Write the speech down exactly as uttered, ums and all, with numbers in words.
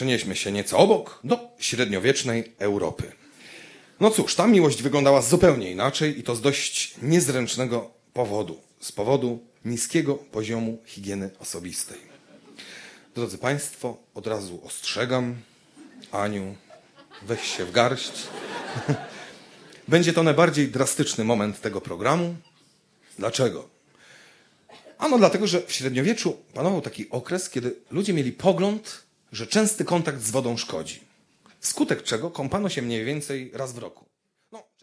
Przenieśmy się nieco obok, do średniowiecznej Europy. No cóż, tam miłość wyglądała zupełnie inaczej i to z dość niezręcznego powodu. Z powodu niskiego poziomu higieny osobistej. Drodzy Państwo, od razu ostrzegam. Aniu, weź się w garść. Będzie to najbardziej drastyczny moment tego programu. Dlaczego? Ano dlatego, że w średniowieczu panował taki okres, kiedy ludzie mieli pogląd, że częsty kontakt z wodą szkodzi. Wskutek czego kąpano się mniej więcej raz w roku.